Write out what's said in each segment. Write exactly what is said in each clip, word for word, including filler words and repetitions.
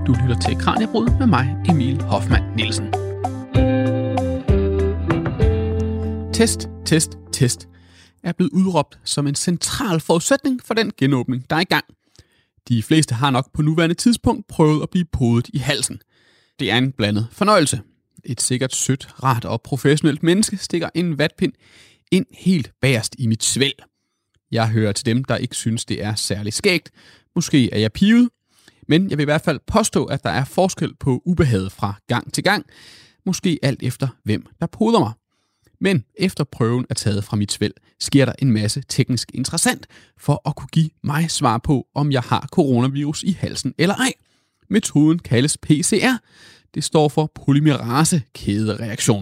Du lytter til Kraniebrud med mig, Emil Hoffmann Nielsen. Test, test, test er blevet udråbt som en central forudsætning for den genåbning, der er i gang. De fleste har nok på nuværende tidspunkt prøvet at blive podet i halsen. Det er en blandet fornøjelse. Et sikkert sødt, rart og professionelt menneske stikker en vatpind ind helt bagerst i mit svælg. Jeg hører til dem, der ikke synes, det er særlig skægt. Måske er jeg pivet, men jeg vil i hvert fald påstå, at der er forskel på ubehaget fra gang til gang. Måske alt efter, hvem der poder mig. Men efter prøven er taget fra mit svælg, sker der en masse teknisk interessant for at kunne give mig svar på, om jeg har coronavirus i halsen eller ej. Metoden kaldes P C R. Det står for polymerase-kædereaktion.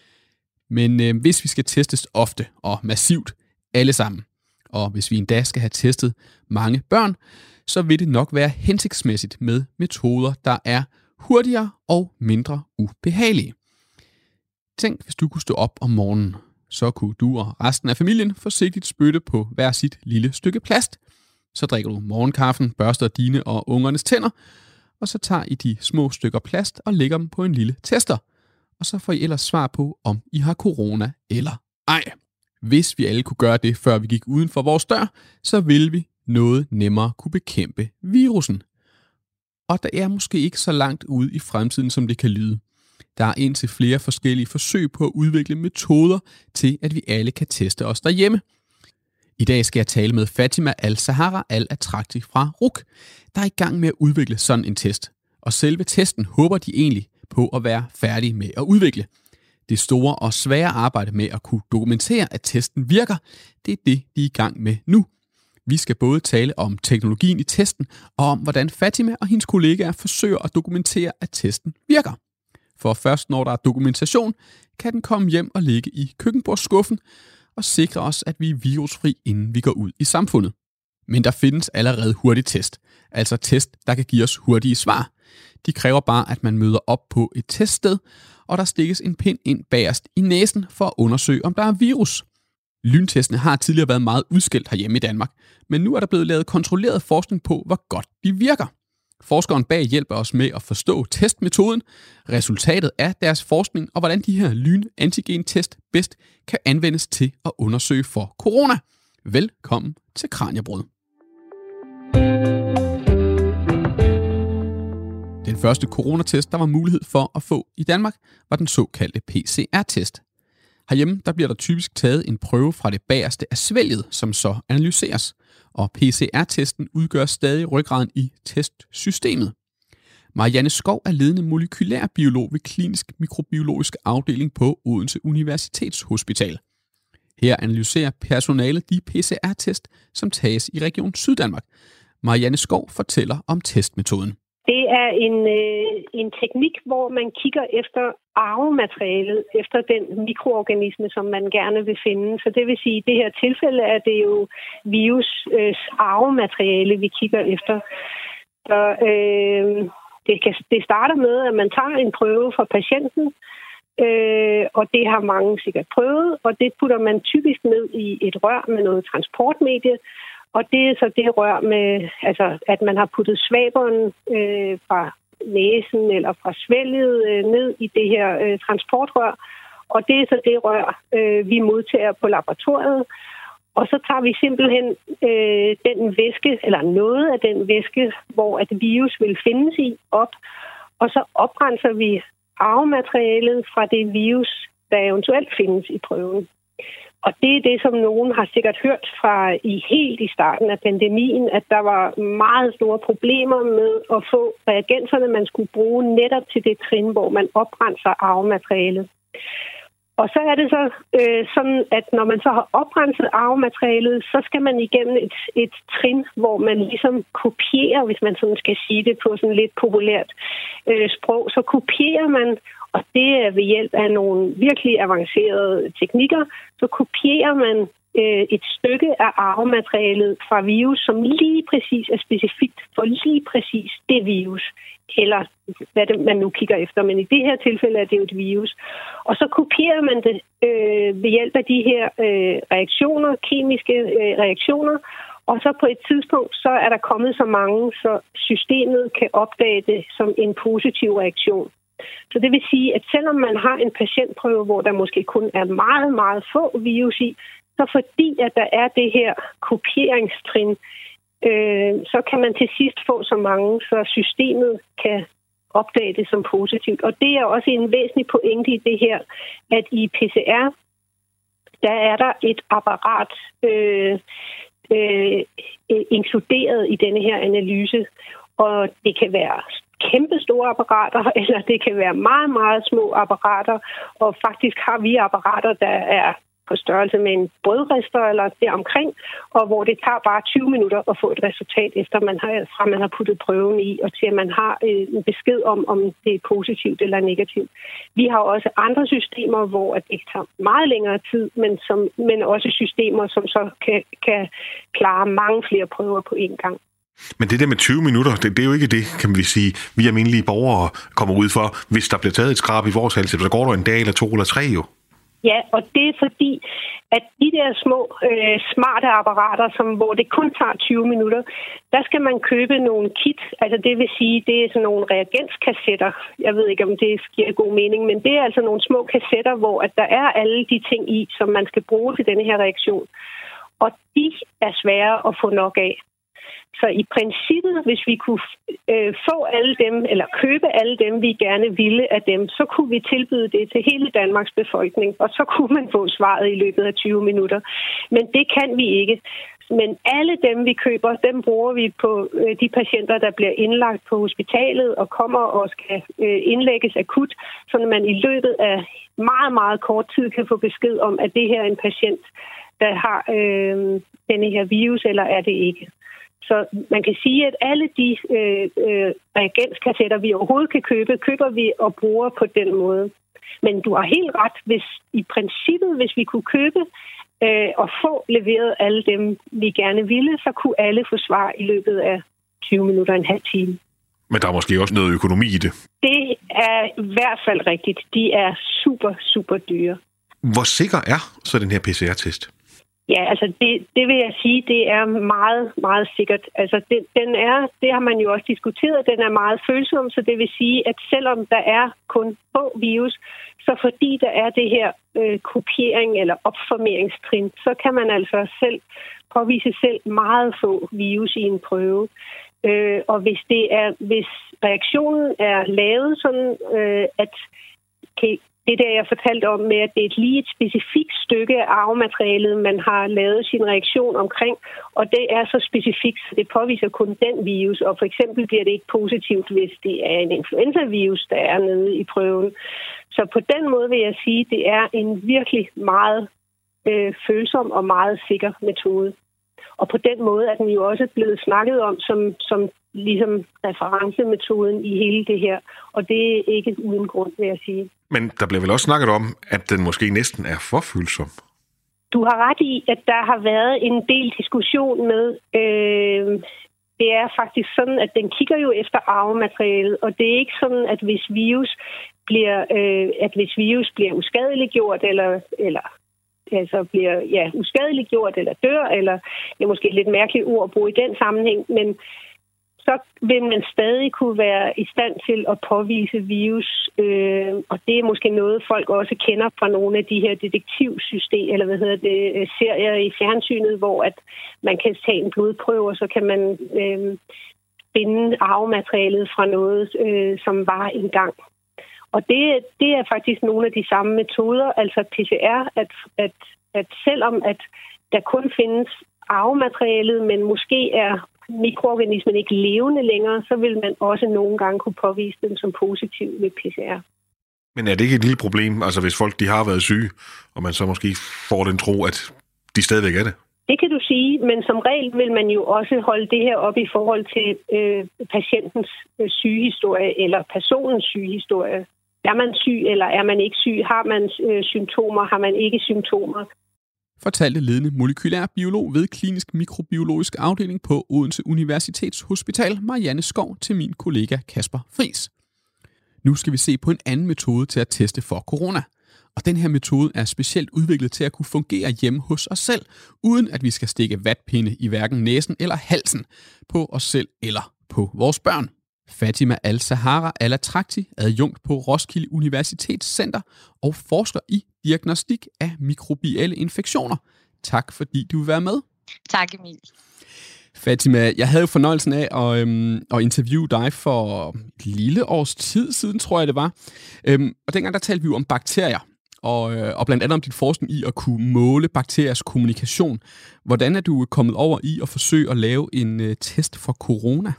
Men øh, hvis vi skal testes ofte og massivt, alle sammen, og hvis vi endda skal have testet mange børn, så vil det nok være hensigtsmæssigt med metoder, der er hurtigere og mindre ubehagelige. Tænk, hvis du kunne stå op om morgenen, så kunne du og resten af familien forsigtigt spytte på hver sit lille stykke plast. Så drikker du morgenkaffen, børster dine og ungernes tænder, og så tager I de små stykker plast og lægger dem på en lille tester. Og så får I ellers svar på, om I har corona eller ej. Hvis vi alle kunne gøre det, før vi gik uden for vores dør, så ville vi noget nemmere kunne bekæmpe virusen. Og der er måske ikke så langt ude i fremtiden, som det kan lyde. Der er indtil flere forskellige forsøg på at udvikle metoder til, at vi alle kan teste os derhjemme. I dag skal jeg tale med Fatima Al-Sahara Al-Atrakti fra R U C, der er i gang med at udvikle sådan en test. Og selve testen håber de egentlig på at være færdige med at udvikle. Det store og svære arbejde med at kunne dokumentere, at testen virker, det er det, de er i gang med nu. Vi skal både tale om teknologien i testen, og om hvordan Fatima og hendes kollegaer forsøger at dokumentere, at testen virker. For først når der er dokumentation, kan den komme hjem og ligge i køkkenbordsskuffen og sikre os, at vi er virusfri, inden vi går ud i samfundet. Men der findes allerede hurtig test, altså test, der kan give os hurtige svar. De kræver bare, at man møder op på et teststed, og der stikkes en pind ind bagerst i næsen for at undersøge, om der er virus. Lyntestene har tidligere været meget udskilt herhjemme i Danmark, men nu er der blevet lavet kontrolleret forskning på, hvor godt de virker. Forskeren bag hjælper os med at forstå testmetoden, resultatet af deres forskning og hvordan de her lyn-antigen-test bedst kan anvendes til at undersøge for corona. Velkommen til Kraniebrud. Den første coronatest, der var mulighed for at få i Danmark, var den såkaldte P C R-test. Herhjemme der bliver der typisk taget en prøve fra det bagerste af svælget, som så analyseres. Og P C R-testen udgør stadig ryggraden i testsystemet. Marianne Skov er ledende molekylærbiolog ved Klinisk Mikrobiologisk Afdeling på Odense Universitetshospital. Her analyserer personalet de P C R-test, som tages i Region Syddanmark. Marianne Skov fortæller om testmetoden. Det er en, øh, en teknik, hvor man kigger efter arvematerialet, efter den mikroorganisme, som man gerne vil finde. Så det vil sige, at i det her tilfælde er det jo virus øh, arvemateriale, vi kigger efter. Så øh, det, kan, det starter med, at man tager en prøve fra patienten, øh, og det har mange sikkert prøvet, og det putter man typisk ned i et rør med noget transportmedie. Og det er så det rør med, altså at man har puttet svaberen øh, fra næsen eller fra svælget øh, ned i det her øh, transportrør. Og det er så det rør, øh, vi modtager på laboratoriet. Og så tager vi simpelthen øh, den væske, eller noget af den væske, hvor at virus vil findes i, op. Og så oprenser vi arvematerialet fra det virus, der eventuelt findes i prøven. Og det er det, som nogen har sikkert hørt fra i helt i starten af pandemien, at der var meget store problemer med at få reagenserne, man skulle bruge netop til det trin, hvor man oprenser arvematerialet. Og så er det så øh, sådan, at når man så har oprenset arvematerialet, så skal man igennem et, et trin, hvor man ligesom kopierer, hvis man sådan skal sige det på sådan lidt populært øh, sprog, så kopierer man. Og det er ved hjælp af nogle virkelig avancerede teknikker, så kopierer man øh, et stykke af arvematerialet fra virus, som lige præcis er specifikt for lige præcis det virus, eller hvad det, man nu kigger efter. Men i det her tilfælde er det jo et virus. Og så kopierer man det øh, ved hjælp af de her øh, reaktioner, kemiske øh, reaktioner, Og så på et tidspunkt, så er der kommet så mange, så systemet kan opdage det som en positiv reaktion. Så det vil sige, at selvom man har en patientprøve, hvor der måske kun er meget, meget få virus i, så fordi at der er det her kopieringstrin, øh, så kan man til sidst få så mange, så systemet kan opdage det som positivt. Og det er også en væsentlig pointe i det her, at i P C R, der er der et apparat øh, øh, inkluderet i denne her analyse, og det kan være kæmpe store apparater, eller det kan være meget, meget små apparater, og faktisk har vi apparater, der er på størrelse med en brødrister eller deromkring, og hvor det tager bare tyve minutter at få et resultat, efter man har, fra man har puttet prøven i, og til at man har en besked om, om det er positivt eller negativt. Vi har også andre systemer, hvor det tager meget længere tid, men, som, men også systemer, som så kan, kan klare mange flere prøver på én gang. Men det der med tyve minutter, det, det er jo ikke det, kan vi sige, vi almindelige borgere kommer ud for, hvis der bliver taget et skrab i vores hals, så går der en dag eller to eller tre jo. Ja, og det er fordi, at de der små øh, smarte apparater, som, hvor det kun tager tyve minutter, der skal man købe nogle kit. Altså det vil sige, det er sådan nogle reagenskassetter. Jeg ved ikke, om det giver god mening, men det er altså nogle små kassetter, hvor at der er alle de ting i, som man skal bruge til denne her reaktion. Og de er svære at få nok af. Så i princippet, hvis vi kunne øh, få alle dem, eller købe alle dem, vi gerne ville af dem, så kunne vi tilbyde det til hele Danmarks befolkning, og så kunne man få svaret i løbet af tyve minutter. Men det kan vi ikke. Men alle dem, vi køber, dem bruger vi på øh, de patienter, der bliver indlagt på hospitalet og kommer og skal øh, indlægges akut, så man i løbet af meget, meget kort tid kan få besked om, at det her er en patient, der har øh, denne her virus, eller er det ikke. Så man kan sige, at alle de øh, øh, reagenskassetter, vi overhovedet kan købe, køber vi og bruger på den måde. Men du har helt ret, hvis i princippet, hvis vi kunne købe øh, og få leveret alle dem, vi gerne ville, så kunne alle få svar i løbet af tyve minutter og en halv time. Men der er måske også noget økonomi i det. Det er i hvert fald rigtigt. De er super, super dyre. Hvor sikker er så den her P C R-test? Ja, altså det, det vil jeg sige, det er meget, meget sikkert. Altså det, den er, det har man jo også diskuteret, den er meget følsom, så det vil sige, at selvom der er kun få virus, så fordi der er det her øh, kopiering eller opformeringstrin, så kan man altså selv påvise selv meget få virus i en prøve. Øh, og hvis det er, hvis reaktionen er lavet sådan, øh, at okay, det der, jeg fortalte om med, at det er lige et specifikt stykke af arvematerialet, man har lavet sin reaktion omkring, og det er så specifikt, så det påviser kun den virus, og for eksempel bliver det ikke positivt, hvis det er en influenza-virus, der er nede i prøven. Så på den måde vil jeg sige, at det er en virkelig meget øh, følsom og meget sikker metode. Og på den måde er den jo også blevet snakket om som, som ligesom referencemetoden i hele det her. Og det er ikke uden grund, vil jeg sige. Men der bliver vel også snakket om, at den måske næsten er for følsom? Du har ret i, at der har været en del diskussion med. Øh, det er faktisk sådan, at den kigger jo efter arvematerialet. Og det er ikke sådan, at hvis virus bliver, øh, at hvis virus bliver uskadeliggjort eller... eller altså bliver ja, uskadeliggjort eller dør, eller det er måske et lidt mærkeligt ord at bruge i den sammenhæng, men så vil man stadig kunne være i stand til at påvise virus, øh, og det er måske noget, folk også kender fra nogle af de her detektivsystemer, eller hvad hedder det, serier i fjernsynet, hvor at man kan tage en blodprøve, og så kan man øh, finde arvematerialet fra noget, øh, som var engang. Og det, det er faktisk nogle af de samme metoder, altså P C R, at, at, at selvom at der kun findes arvematerialet, men måske er mikroorganismen ikke levende længere, så vil man også nogle gange kunne påvise dem som positiv ved P C R. Men er det ikke et lille problem, altså hvis folk de har været syge, og man så måske får den tro, at de stadigvæk er det? Det kan du sige, men som regel vil man jo også holde det her op i forhold til øh, patientens øh, sygehistorie eller personens sygehistorie. Er man syg, eller er man ikke syg? Har man øh, symptomer? Har man ikke symptomer? Fortalte ledende molekylær biolog ved Klinisk Mikrobiologisk Afdeling på Odense Universitetshospital, Marianne Skov, til min kollega Kasper Friis. Nu skal vi se på en anden metode til at teste for corona. Og den her metode er specielt udviklet til at kunne fungere hjemme hos os selv, uden at vi skal stikke vatpinde i hverken næsen eller halsen på os selv eller på vores børn. Fatima Al-Sahara Al-Atrakti, adjunkt på Roskilde Universitetscenter og forsker i diagnostik af mikrobielle infektioner. Tak fordi du vil være med. Tak, Emil. Fatima, jeg havde jo fornøjelsen af at, øhm, at interviewe dig for et lille års tid siden, tror jeg det var. Øhm, og dengang der talte vi jo om bakterier, og, øh, og blandt andet om dit forskning i at kunne måle bakteriers kommunikation. Hvordan er du kommet over i at forsøge at lave en øh, test for corona?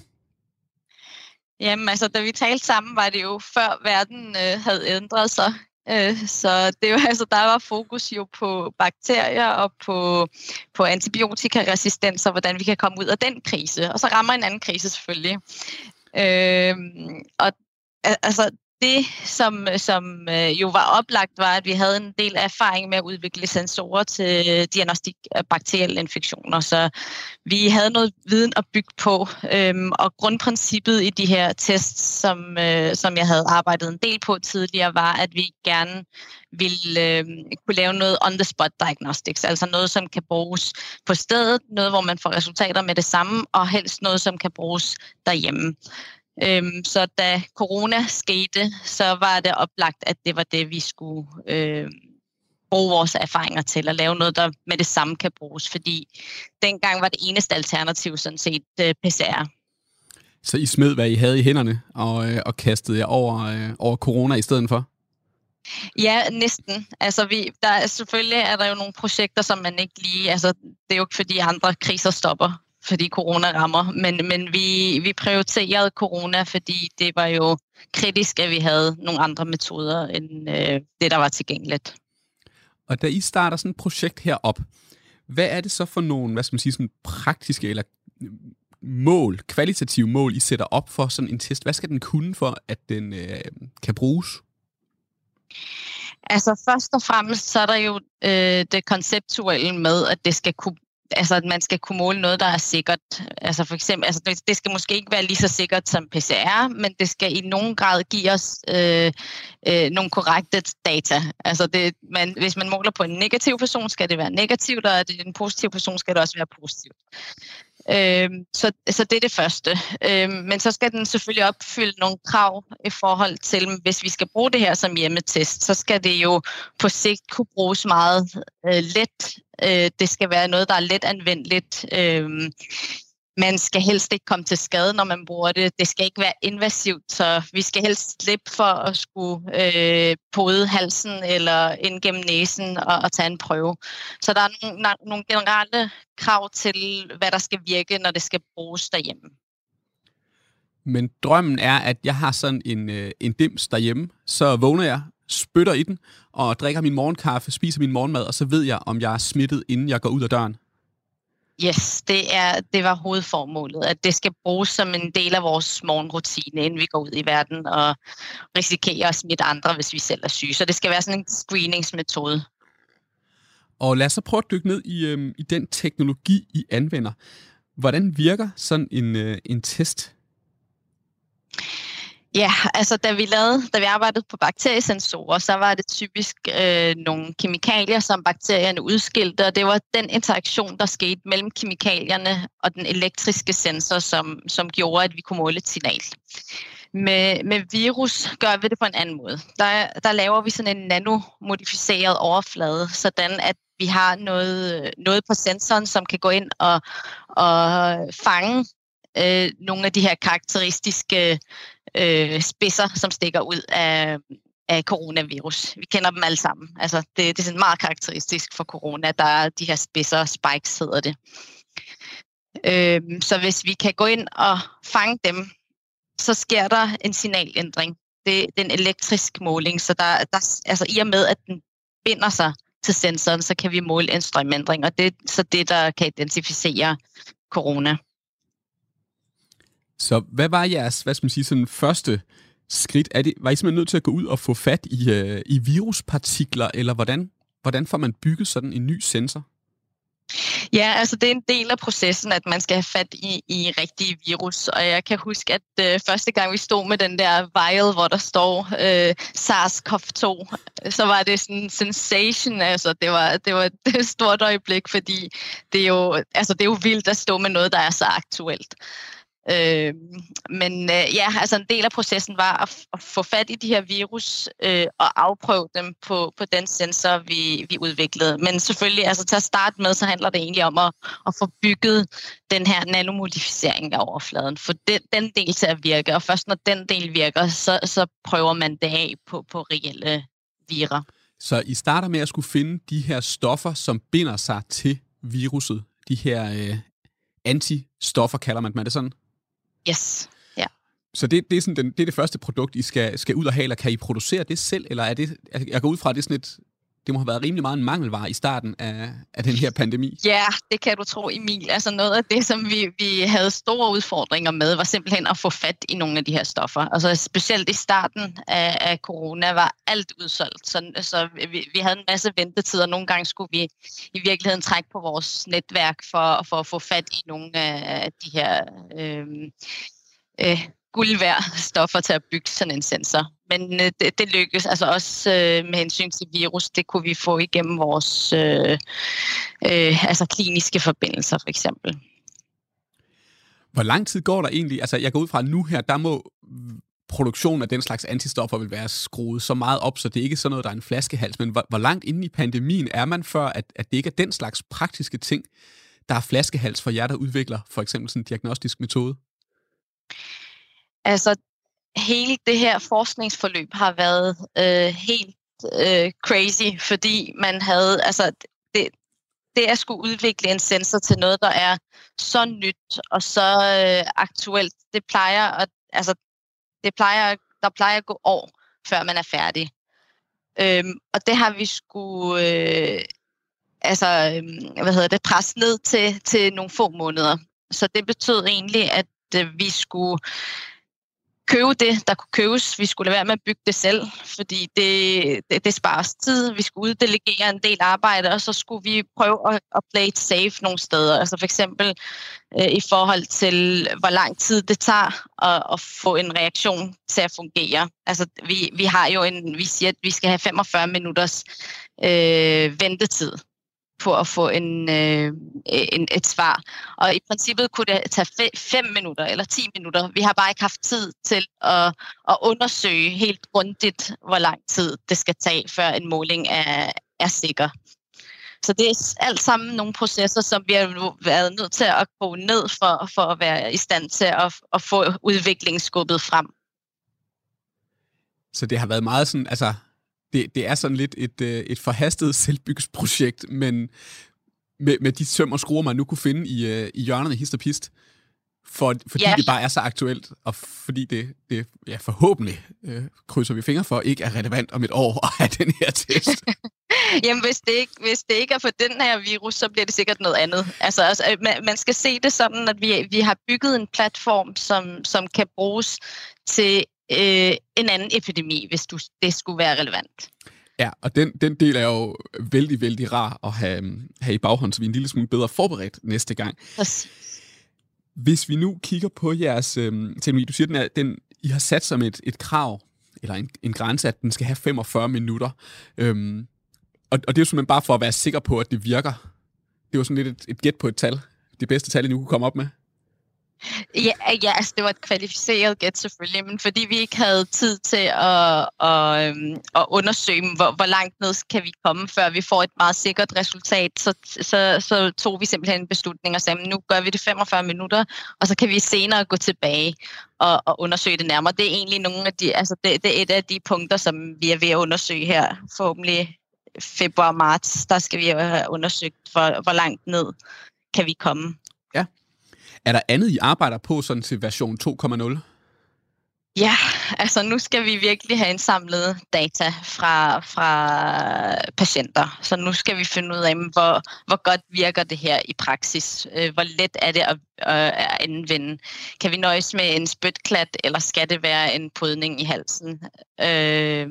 Jamen altså, da vi talte sammen, var det jo før verden øh, havde ændret sig. Øh, så det var, altså, der var fokus jo på bakterier og på, på antibiotikaresistens og hvordan vi kan komme ud af den krise. Og så rammer en anden krise selvfølgelig. Øh, og altså det, som, som øh, jo var oplagt, var, at vi havde en del erfaring med at udvikle sensorer til diagnostik af bakterielle infektioner. Så vi havde noget viden at bygge på. Øhm, og grundprincippet i de her tests, som, øh, som jeg havde arbejdet en del på tidligere, var, at vi gerne ville øh, kunne lave noget on-the-spot diagnostics. Altså noget, som kan bruges på stedet, noget, hvor man får resultater med det samme, og helst noget, som kan bruges derhjemme. Øhm, så da corona skete, så var det oplagt, at det var det, vi skulle øh, bruge vores erfaringer til, at lave noget, der med det samme kan bruges, fordi dengang var det eneste alternativ sådan set øh, P C R. Så I smed, hvad I havde i hænderne, og, øh, og kastede jer over, øh, over corona i stedet for? Ja, næsten. Altså, vi, der er, selvfølgelig er der jo nogle projekter, som man ikke lige... Altså, det er jo ikke, fordi andre kriser stopper, fordi corona rammer, men, men vi, vi prioriterede corona, fordi det var jo kritisk, at vi havde nogle andre metoder end øh, det, der var tilgængeligt. Og da I starter sådan et projekt herop, hvad er det så for nogle, hvad skal man sige, sådan praktiske eller mål, kvalitative mål, I sætter op for sådan en test? Hvad skal den kunne for, at den øh, kan bruges? Altså først og fremmest, så er der jo øh, det konceptuelle med, at det skal kunne Altså, at man skal kunne måle noget, der er sikkert. Altså, for eksempel, altså, det, det skal måske ikke være lige så sikkert som P C R, men det skal i nogen grad give os øh, øh, nogle korrekte data. Altså, det, man, hvis man måler på en negativ person, skal det være negativt, og er det en positiv person, skal det også være positivt. Øh, så, så det er det første. Øh, men så skal den selvfølgelig opfylde nogle krav i forhold til, hvis vi skal bruge det her som hjemmetest, så skal det jo på sigt kunne bruges meget øh, let. Øh, det skal være noget, der er let anvendeligt. Øh, man skal helst ikke komme til skade, når man bruger det. Det skal ikke være invasivt, så vi skal helst slippe for at skulle øh, pode halsen eller ind gennem næsen og, og tage en prøve. Så der er nogle, der, nogle generelle krav til, hvad der skal virke, når det skal bruges derhjemme. Men drømmen er, at jeg har sådan en, en dims derhjemme, så vågner jeg, spytter i den og drikker min morgenkaffe, spiser min morgenmad, og så ved jeg, om jeg er smittet, inden jeg går ud af døren. Yes, det, er, det var hovedformålet, at det skal bruges som en del af vores morgenrutine, inden vi går ud i verden og risikerer at smitte andre, hvis vi selv er syge. Så det skal være sådan en screeningsmetode. Og lad os så prøve at dykke ned i, øhm, i den teknologi, I anvender. Hvordan virker sådan en, øh, en test? Ja, altså da vi lavede, da vi arbejdede på bakteriesensorer, så var det typisk øh, nogle kemikalier, som bakterierne udskilte, og det var den interaktion, der skete mellem kemikalierne og den elektriske sensor, som, som gjorde, at vi kunne måle et signal. Med, med virus gør vi det på en anden måde. Der, der laver vi sådan en nanomodificeret overflade, sådan at vi har noget, noget på sensoren, som kan gå ind og, og fange øh, nogle af de her karakteristiske øh, spidser, som stikker ud af, af coronavirus. Vi kender dem alle sammen. Altså, det, det er sådan meget karakteristisk for corona. Der er de her spidser, spikes hedder det. Øh, så hvis vi kan gå ind og fange dem, så sker der en signalændring. Det, det er en elektrisk måling, så der, der, altså, i og med, at den binder sig til sensoren, så kan vi måle en strømændring, og det er så det, der kan identificere corona. Så hvad var jeres, hvad skal man sige, sådan første skridt? Er det, var I simpelthen nødt til at gå ud og få fat i, øh, i viruspartikler, eller hvordan, hvordan får man bygget sådan en ny sensor? Ja, altså det er en del af processen, at man skal have fat i, i rigtige virus. Og jeg kan huske, at øh, første gang vi stod med den der vial, hvor der står øh, SARS-C o V to, så var det sådan en sensation. Altså det var, det var et stort øjeblik, fordi det er, jo, altså, det er jo vildt at stå med noget, der er så aktuelt. Øh, men øh, ja, altså en del af processen var at, f- at få fat i de her virus øh, og afprøve dem på, på den sensor, vi, vi udviklede. Men selvfølgelig, altså til at starte med, så handler det egentlig om at, at få bygget den her nanomodificering af overfladen. For den, den del til at virke, og først når den del virker, så, så prøver man det af på, på reelle virer. Så I starter med at skulle finde de her stoffer, som binder sig til viruset. De her øh, antistoffer, kalder man dem. Er det sådan? Yes, ja. Så det, det, er sådan den, det er det første produkt, I skal, skal ud og have, eller kan I producere det selv, eller er det, jeg går ud fra, at det er sådan et, det må have været rimelig meget en mangelvare i starten af, af den her pandemi. Ja, det kan du tro, Emil. Altså noget af det, som vi, vi havde store udfordringer med, var simpelthen at få fat i nogle af de her stoffer. Altså specielt i starten af, af corona var alt udsolgt, så, så vi, vi havde en masse ventetider. Nogle gange skulle vi i virkeligheden trække på vores netværk for, for at få fat i nogle af de her øh, øh, guld værd stoffer til at bygge sådan en sensor. Men øh, det, det lykkedes altså også øh, med hensyn til virus. Det kunne vi få igennem vores øh, øh, altså kliniske forbindelser for eksempel. Hvor lang tid går der egentlig? Altså jeg går ud fra nu her, der må produktionen af den slags antistoffer vil være skruet så meget op, så det er ikke sådan noget, der er en flaskehals. Men hvor, hvor langt inde i pandemien er man før, at, at det ikke er den slags praktiske ting, der er flaskehals for jer, der udvikler for eksempel sådan en diagnostisk metode? Altså, hele det her forskningsforløb har været øh, helt øh, crazy, fordi man havde, altså, det, det at skulle udvikle en sensor til noget, der er så nyt og så øh, aktuelt, det plejer at, altså, det plejer, der plejer at gå år, før man er færdig. Øhm, og det har vi skulle, øh, altså, øh, hvad hedder det, presse ned til, til nogle få måneder. Så det betød egentlig, at øh, vi skulle købe det, der kunne købes. Vi skulle lade være med at bygge det selv, fordi det, det, det sparer os tid. Vi skulle uddelegere en del arbejde, og så skulle vi prøve at, at play it safe nogle steder. Altså for eksempel øh, i forhold til, hvor lang tid det tager at, at få en reaktion til at fungere. Altså vi, vi har jo en, vi siger, at vi skal have femogfyrre minutters øh, ventetid på at få en, øh, en, et svar. Og i princippet kunne det tage fem minutter eller ti minutter. Vi har bare ikke haft tid til at, at undersøge helt grundigt, hvor lang tid det skal tage, før en måling er, er sikker. Så det er alt sammen nogle processer, som vi har været nødt til at gå ned for, for at være i stand til at, at få udviklingen skubbet frem. Så det har været meget sådan, altså Det, det er sådan lidt et, et forhastet selvbyggesprojekt, men med, med de søm og skruer, man nu kunne finde i, i hjørnerne hist og pist, for, fordi yeah. det bare er så aktuelt, og fordi det, det ja, forhåbentlig øh, krydser vi fingre for, ikke er relevant om et år at have den her test. Jamen, hvis det, ikke, hvis det ikke er for den her virus, så bliver det sikkert noget andet. Altså, altså man, man skal se det sådan, at vi, vi har bygget en platform, som, som kan bruges til Øh, en anden epidemi, hvis du, det skulle være relevant. Ja, og den, den del er jo vældig, vældig rar at have, have i baghånd, så vi er en lille smule bedre forberedt næste gang. Præcis. Hvis vi nu kigger på jeres øh, teknologi, du siger, den er, den, I har sat som et, et krav, eller en, en grænse, at den skal have femogfyrre minutter. Øhm, og, og det er jo simpelthen bare for at være sikker på, at det virker. Det er jo sådan lidt et, et gæt på et tal. Det bedste tal, I nu kunne komme op med. Ja, ja, altså det var et kvalificeret gæt selvfølgelig, men fordi vi ikke havde tid til at, at, at undersøge, hvor, hvor langt ned kan vi komme, før vi får et meget sikkert resultat, så, så, så tog vi simpelthen en beslutning og sagde, nu gør vi det femogfyrre minutter, og så kan vi senere gå tilbage og, og undersøge det nærmere. Det er egentlig nogle af de, altså det, det er et af de punkter, som vi er ved at undersøge her, forhåbentlig februar-marts, der skal vi have undersøgt, hvor, hvor langt ned kan vi komme. Ja. Er der andet, I arbejder på sådan til version to punkt nul? Ja, altså nu skal vi virkelig have indsamlet data fra, fra patienter. Så nu skal vi finde ud af, hvor, hvor godt virker det her i praksis. Hvor let er det at, at anvende? Kan vi nøjes med en spytklat, eller skal det være en podning i halsen? Øh,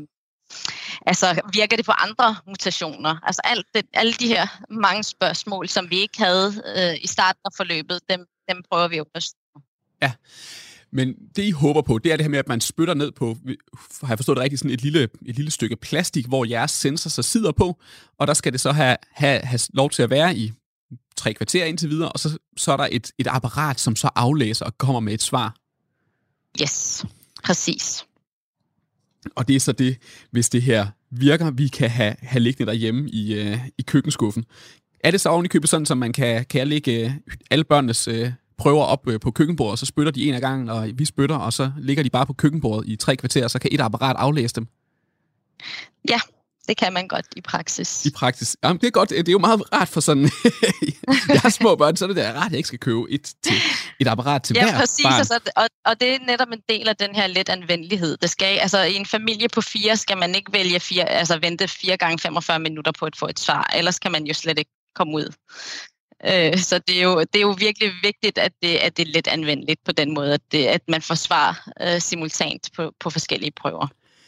altså virker det på andre mutationer? Altså alt det, alle de her mange spørgsmål, som vi ikke havde øh, i starten af forløbet, dem, dem prøver vi jo at forstå. Ja, men det I håber på, det er det her med, at man spytter ned på, har jeg forstået det rigtigt, sådan et lille, et lille stykke plastik, hvor jeres sensor så sidder på, og der skal det så have, have, have lov til at være i tre kvarter indtil videre, og så, så er der et, et apparat, som så aflæser og kommer med et svar. Yes, præcis. Og det er så det, hvis det her virker, vi kan have, have liggende derhjemme i, øh, i køkkenskuffen. Er det så oven i købet sådan, så man kan, kan lægge øh, alle børnenes øh, prøver op øh, på køkkenbordet, og så spytter de en af gangen, og vi spytter, og så ligger de bare på køkkenbordet i tre kvarter, og så kan et apparat aflæse dem? Ja, det kan man godt i praksis. I praksis. Jamen, det er godt. Det er jo meget rart for sådan... jeg har små børn, så er det der rart, at jeg ikke skal købe et, til, et apparat til ja, hver præcis, barn. altså, og, og det er netop en del af den her let anvendelighed. Det skal, altså, i en familie på fire skal man ikke vælge fire, altså vente fire gange femogfyrre minutter på at få et svar. Ellers kan man jo slet ikke komme ud. Øh, så det er, jo, det er jo virkelig vigtigt, at det, at det er let anvendeligt på den måde, at, det, at man får svar øh, simultant på, på forskellige prøver.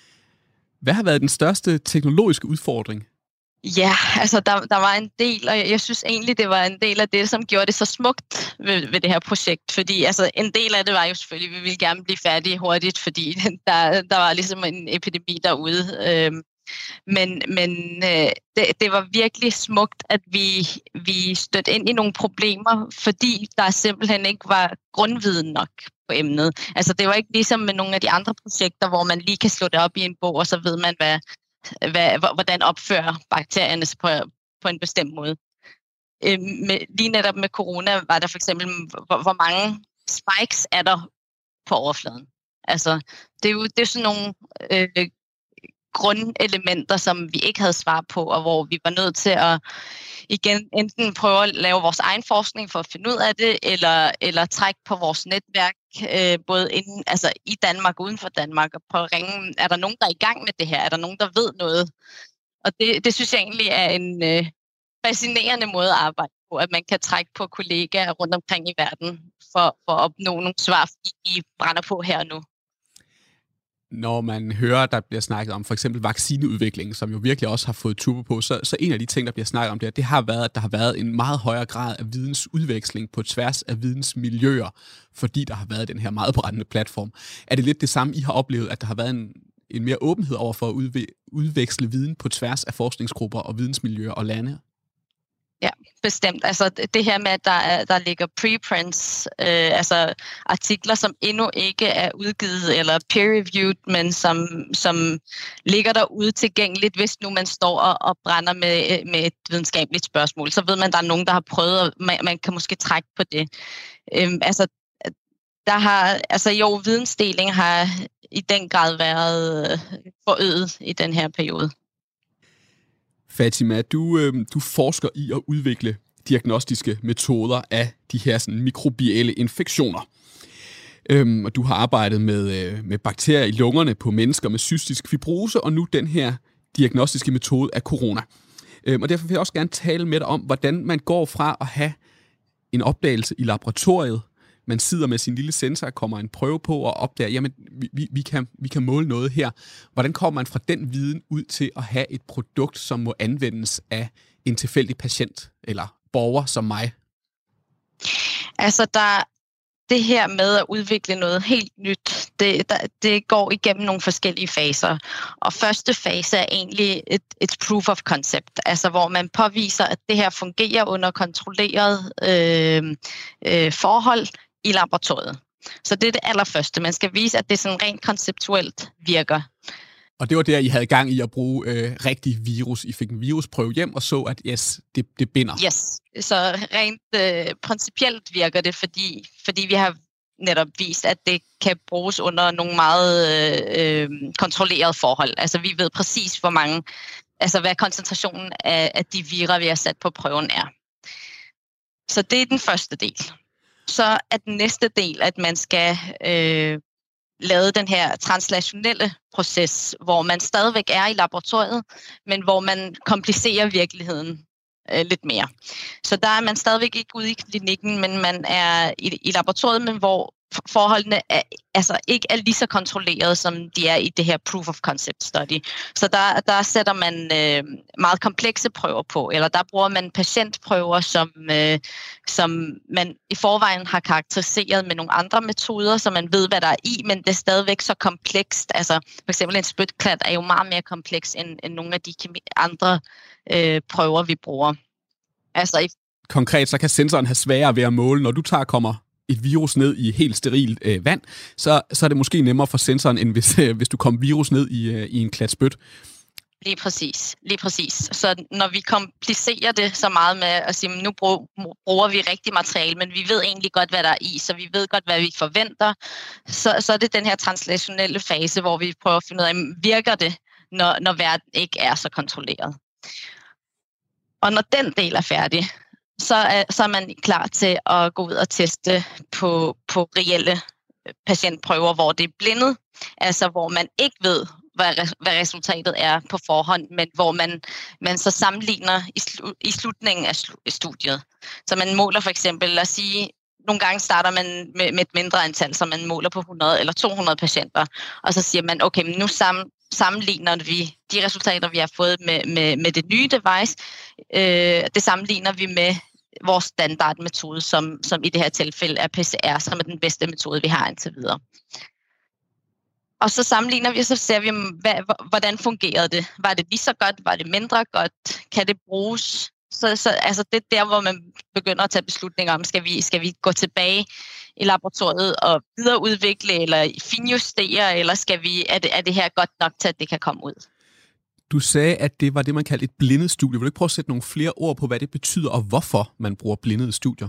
Hvad har været den største teknologiske udfordring? Ja, altså der, der var en del, og jeg synes egentlig, det var en del af det, som gjorde det så smukt ved, ved det her projekt. Fordi altså, en del af det var jo selvfølgelig, at vi ville gerne blive færdige hurtigt, fordi der, der var ligesom en epidemi derude. Øhm, men men øh, det, det var virkelig smukt, at vi, vi stødte ind i nogle problemer, fordi der simpelthen ikke var grundviden nok på emnet. Altså det var ikke ligesom med nogle af de andre projekter, hvor man lige kan slå det op i en bog, og så ved man, hvad, hvad, hvordan opfører bakterierne på, på en bestemt måde. Øh, med, lige netop med corona var der for eksempel, hvor, hvor mange spikes er der på overfladen. Altså det er jo det er sådan nogle øh, grundelementer, som vi ikke havde svar på, og hvor vi var nødt til at igen enten prøve at lave vores egen forskning for at finde ud af det, eller, eller trække på vores netværk, øh, både inden, altså i Danmark og uden for Danmark, og prøve at ringe, er der nogen, der er i gang med det her? Er der nogen, der ved noget? Og det, det synes jeg egentlig er en øh, fascinerende måde at arbejde på, at man kan trække på kollegaer rundt omkring i verden, for, for at opnå nogle svar, fordi de brænder på her og nu. Når man hører, der bliver snakket om for eksempel vaccineudvikling, som jo virkelig også har fået turbo på, så, så en af de ting, der bliver snakket om det, det har været, at der har været en meget højere grad af vidensudveksling på tværs af vidensmiljøer, fordi der har været den her meget brændende platform. Er det lidt det samme, I har oplevet, at der har været en, en mere åbenhed over for at udve- udveksle viden på tværs af forskningsgrupper og vidensmiljøer og lande? Ja, bestemt. Altså det her med, at der, er, der ligger preprints, øh, altså artikler, som endnu ikke er udgivet eller peer-reviewed, men som, som ligger derude tilgængeligt, hvis nu man står og, og brænder med, med et videnskabeligt spørgsmål. Så ved man, at der er nogen, der har prøvet, og man, man kan måske trække på det. Øhm, altså, der har, altså jo, vidensdeling har i den grad været forøget i den her periode. Fatima, du, øh, du forsker i at udvikle diagnostiske metoder af de her sådan, mikrobielle infektioner. Øhm, og du har arbejdet med, øh, med bakterier i lungerne på mennesker med cystisk fibrose, og nu den her diagnostiske metode af corona. Øhm, og derfor vil jeg også gerne tale med dig om, hvordan man går fra at have en opdagelse i laboratoriet. Man sidder med sin lille sensor, kommer en prøve på og opdager, jamen vi, vi, kan, vi kan måle noget her. Hvordan kommer man fra den viden ud til at have et produkt, som må anvendes af en tilfældig patient eller borger som mig? Altså der, det her med at udvikle noget helt nyt, det, der, det går igennem nogle forskellige faser. Og første fase er egentlig et, et proof of concept, altså hvor man påviser, at det her fungerer under kontrolleret øh, øh, forhold i laboratoriet. Så det er det allerførste. Man skal vise, at det sådan rent konceptuelt virker. Og det var der, I havde gang i at bruge øh, rigtig virus. I fik en virusprøve hjem og så, at yes, det, det binder. Yes, så rent øh, principielt virker det, fordi, fordi vi har netop vist, at det kan bruges under nogle meget øh, kontrollerede forhold. Altså vi ved præcis, hvor mange, altså hvad koncentrationen af, af de vira, vi har sat på prøven er. Så det er den første del. Så er den næste del, at man skal øh, lave den her translationelle proces, hvor man stadigvæk er i laboratoriet, men hvor man komplicerer virkeligheden øh, lidt mere. Så der er man stadigvæk ikke ude i klinikken, men man er i, i laboratoriet, men hvor forholdene er, altså ikke er lige så kontrolleret, som de er i det her proof of concept study. Så der, der sætter man øh, meget komplekse prøver på, eller der bruger man patientprøver, som, øh, som man i forvejen har karakteriseret med nogle andre metoder, så man ved, hvad der er i, men det er stadigvæk så komplekst. Altså for eksempel en spytklat er jo meget mere kompleks end, end nogle af de andre øh, prøver, vi bruger. Altså i Konkret, så kan sensoren have sværere ved at måle, når du tager kommer et virus ned i helt sterilt øh, vand, så, så er det måske nemmere for sensoren, end hvis, øh, hvis du kommer virus ned i, øh, i en klat spyt. Lige præcis, lige præcis. Så når vi komplicerer det så meget med at sige, nu bruger vi rigtig materiale, men vi ved egentlig godt, hvad der er i, så vi ved godt, hvad vi forventer, så, så er det den her translationelle fase, hvor vi prøver at finde ud af, virker det, når, når verden ikke er så kontrolleret. Og når den del er færdig, så er, så er man klar til at gå ud og teste på, på reelle patientprøver, hvor det er blindet, altså hvor man ikke ved, hvad, hvad resultatet er på forhånd, men hvor man, man så sammenligner i, slu, i slutningen af studiet. Så man måler for eksempel, lad os sige, nogle gange starter man med, med et mindre antal, så man måler på hundrede eller to hundrede patienter, og så siger man, okay, men nu sammen sammenligner vi de resultater, vi har fået med, med, med det nye device, øh, det sammenligner vi med vores standardmetode, som, som i det her tilfælde er P C R, som er den bedste metode, vi har indtil videre. Og så sammenligner vi, og så ser vi, hvad, hvordan fungerede det? Var det lige så godt? Var det mindre godt? Kan det bruges? Så, så altså det er der, hvor man begynder at tage beslutninger om, skal vi, skal vi gå tilbage i laboratoriet og videreudvikle eller finjustere, eller skal vi, er, det, er det her godt nok til, at det kan komme ud? Du sagde, at det var det, man kaldte et blindet studie. Vil du ikke prøve at sætte nogle flere ord på, hvad det betyder, og hvorfor man bruger blindede studier?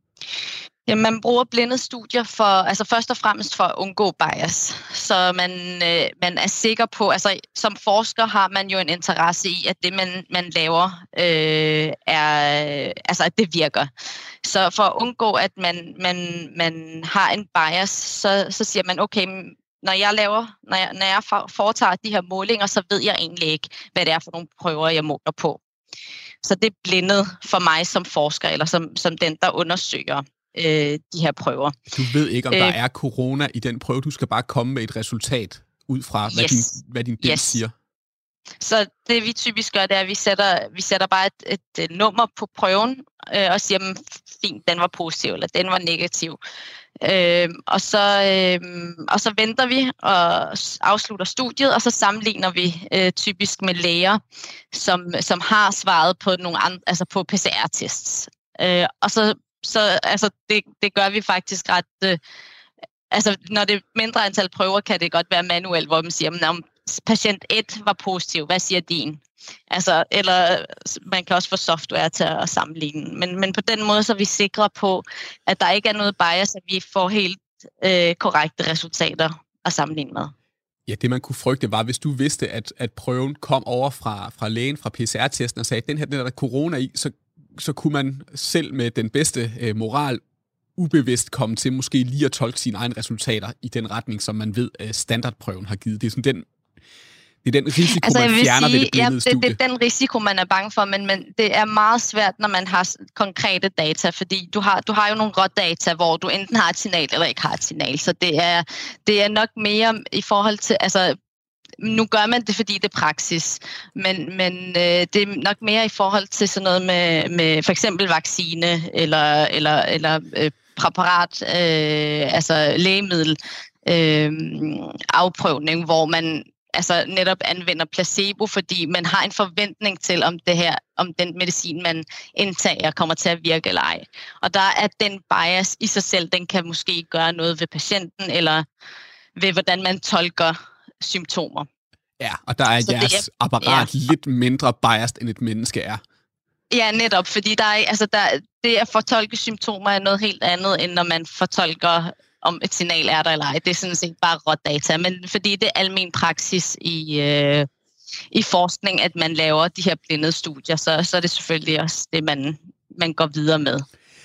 Ja, man bruger blindede studier for, altså først og fremmest for at undgå bias. Så man, øh, man er sikker på, altså som forsker har man jo en interesse i, at det, man, man laver, øh, er, altså at det virker. Så for at undgå, at man, man, man har en bias, så, så siger man, okay, når jeg laver, når jeg, når jeg foretager de her målinger, så ved jeg egentlig ikke, hvad det er for nogle prøver, jeg måler på. Så det er blindet for mig som forsker, eller som, som den, der undersøger øh, de her prøver. Du ved ikke, om der øh, er corona i den prøve. Du skal bare komme med et resultat ud fra, hvad yes. din, hvad din yes. siger. Så det vi typisk gør, det er, at vi sætter, vi sætter bare et, et, et nummer på prøven, øh, og siger, fint, den var positiv, eller den var negativ. Øh, og, så, øh, og så venter vi og afslutter studiet, og så sammenligner vi øh, typisk med læger, som, som har svaret på nogle andre, altså på P C R-tests. Øh, og så, så altså det, det gør vi faktisk ret. Øh, altså når det er mindre antal prøver, kan det godt være manuelt, hvor man siger, om patient et var positiv, hvad siger din? Altså, eller man kan også få software til at sammenligne. Men, men på den måde så er vi sikre på, at der ikke er noget bias, at vi får helt øh, korrekte resultater at sammenligne med. Ja, det man kunne frygte var, hvis du vidste, at, at prøven kom over fra, fra lægen, fra P C R-testen og sagde, at den her den er der corona i, så, så kunne man selv med den bedste øh, moral ubevidst komme til måske lige at tolke sine egne resultater i den retning, som man ved, øh, standardprøven har givet. Det er sådan den Det er den risiko, altså, man fjerner sige, ved det blindede ja, det, studie. det er den risiko, man er bange for, men, men det er meget svært, når man har konkrete data, fordi du har, du har jo nogle rådata, hvor du enten har et signal eller ikke har et signal. Så det er, det er nok mere i forhold til, altså nu gør man det, fordi det er praksis, men, men øh, det er nok mere i forhold til sådan noget med, med for eksempel vaccine eller, eller, eller øh, præparat, øh, altså lægemiddel, øh, afprøvning, hvor man altså netop anvender placebo, fordi man har en forventning til, om det her, om den medicin, man indtager, kommer til at virke eller ej. Og der er den bias i sig selv, den kan måske gøre noget ved patienten, eller ved, hvordan man tolker symptomer. Ja, og der er så jeres er, apparat ja. lidt mindre biased, end et menneske er. Ja, netop, fordi der er, altså der, det at fortolke symptomer er noget helt andet, end når man fortolker, om et signal er der eller ej. Det er sådan set bare rådata, men fordi det er almen praksis i, øh, i forskning, at man laver de her blindede studier, så, så er det selvfølgelig også det, man, man går videre med.